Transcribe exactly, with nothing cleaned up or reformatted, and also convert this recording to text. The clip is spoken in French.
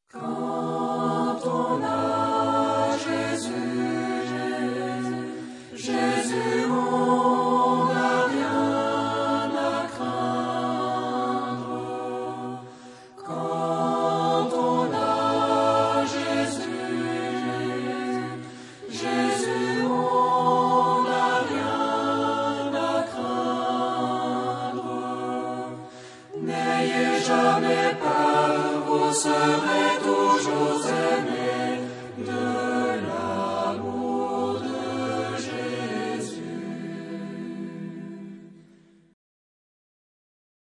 Quand on a Jésus, Jésus, on n'a rien à craindre. Quand on a Jésus, Jésus, on n'a rien à craindre. N'ayez jamais peur, vous serez